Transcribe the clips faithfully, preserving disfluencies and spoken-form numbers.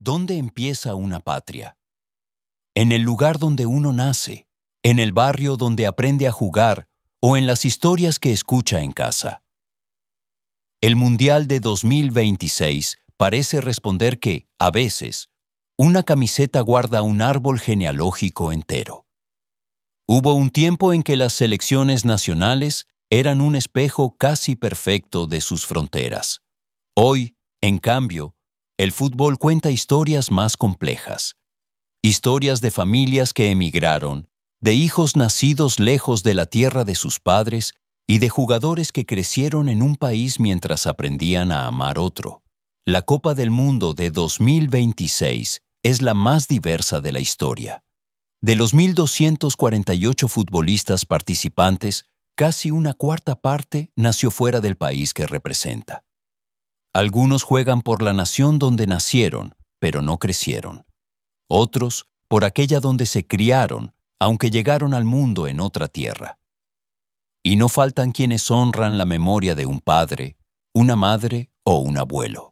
¿Dónde empieza una patria? En el lugar donde uno nace, en el barrio donde aprende a jugar o en las historias que escucha en casa. El Mundial de dos mil veintiséis parece responder que, a veces, una camiseta guarda un árbol genealógico entero. Hubo un tiempo en que las selecciones nacionales eran un espejo casi perfecto de sus fronteras. Hoy, en cambio, el fútbol cuenta historias más complejas. Historias de familias que emigraron, de hijos nacidos lejos de la tierra de sus padres y de jugadores que crecieron en un país mientras aprendían a amar otro. La Copa del Mundo de dos mil veintiséis es la más diversa de la historia. De los mil doscientos cuarenta y ocho futbolistas participantes, casi una cuarta parte nació fuera del país que representa. Algunos juegan por la nación donde nacieron, pero no crecieron. Otros por aquella donde se criaron, aunque llegaron al mundo en otra tierra. Y no faltan quienes honran la memoria de un padre, una madre o un abuelo.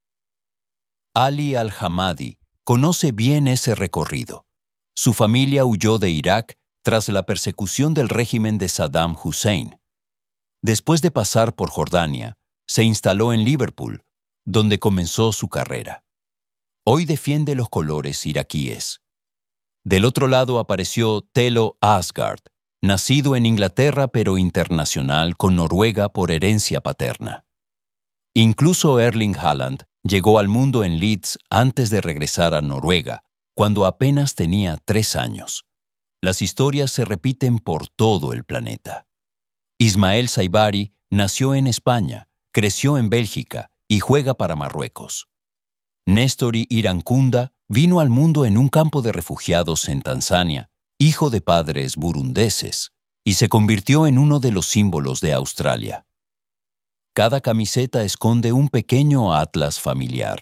Ali Al-Hamadi conoce bien ese recorrido. Su familia huyó de Irak tras la persecución del régimen de Saddam Hussein. Después de pasar por Jordania, se instaló en Liverpool, donde comenzó su carrera. Hoy defiende los colores iraquíes. Del otro lado apareció Thelo Asgard, nacido en Inglaterra pero internacional con Noruega por herencia paterna. Incluso Erling Haaland llegó al mundo en Leeds antes de regresar a Noruega, cuando apenas tenía tres años. Las historias se repiten por todo el planeta. Ismael Saibari nació en España, creció en Bélgica y juega para Marruecos. Néstori Irankunda vino al mundo en un campo de refugiados en Tanzania, hijo de padres burundeses, y se convirtió en uno de los símbolos de Australia. Cada camiseta esconde un pequeño atlas familiar.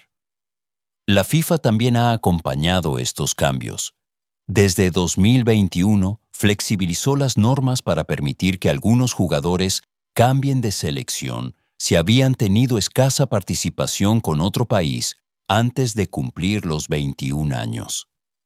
La FIFA también ha acompañado estos cambios. Desde dos mil veintiuno, flexibilizó las normas para permitir que algunos jugadores cambien de selección si habían tenido escasa participación con otro país antes de cumplir los veintiún años.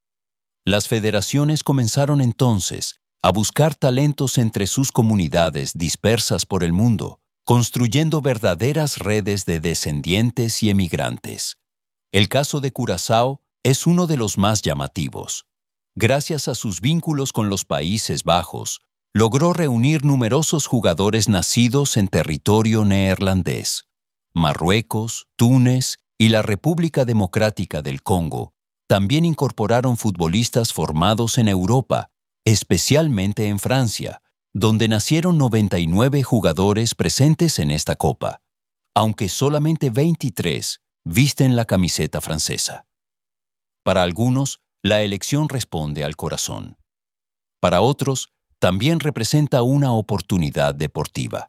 Las federaciones comenzaron entonces a buscar talentos entre sus comunidades dispersas por el mundo, construyendo verdaderas redes de descendientes y emigrantes. El caso de Curazao es uno de los más llamativos. Gracias a sus vínculos con los Países Bajos, logró reunir numerosos jugadores nacidos en territorio neerlandés. Marruecos, Túnez y la República Democrática del Congo también incorporaron futbolistas formados en Europa, especialmente en Francia, donde nacieron noventa y nueve jugadores presentes en esta Copa, aunque solamente veintitrés visten la camiseta francesa. Para algunos, la elección responde al corazón. Para otros, también representa una oportunidad deportiva.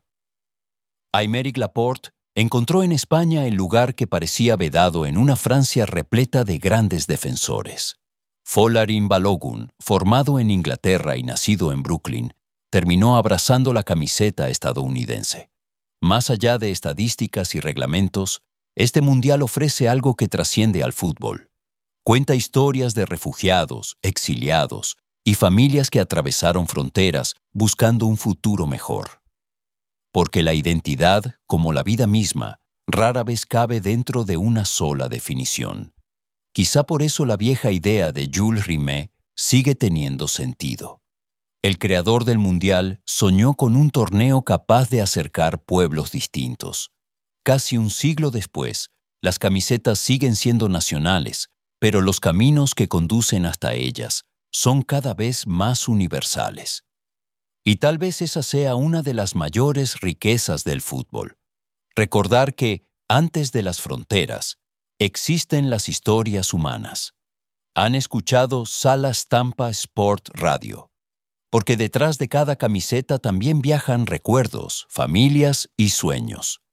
Aymeric Laporte encontró en España el lugar que parecía vedado en una Francia repleta de grandes defensores. Folarin Balogun, formado en Inglaterra y nacido en Brooklyn, terminó abrazando la camiseta estadounidense. Más allá de estadísticas y reglamentos, este mundial ofrece algo que trasciende al fútbol. Cuenta historias de refugiados, exiliados y familias que atravesaron fronteras buscando un futuro mejor. Porque la identidad, como la vida misma, rara vez cabe dentro de una sola definición. Quizá por eso la vieja idea de Jules Rimet sigue teniendo sentido. El creador del mundial soñó con un torneo capaz de acercar pueblos distintos. Casi un siglo después, las camisetas siguen siendo nacionales, pero los caminos que conducen hasta ellas son cada vez más universales. Y tal vez esa sea una de las mayores riquezas del fútbol. Recordar que, antes de las fronteras, existen las historias humanas. Han escuchado Sala Stampa Sport Radio. Porque detrás de cada camiseta también viajan recuerdos, familias y sueños.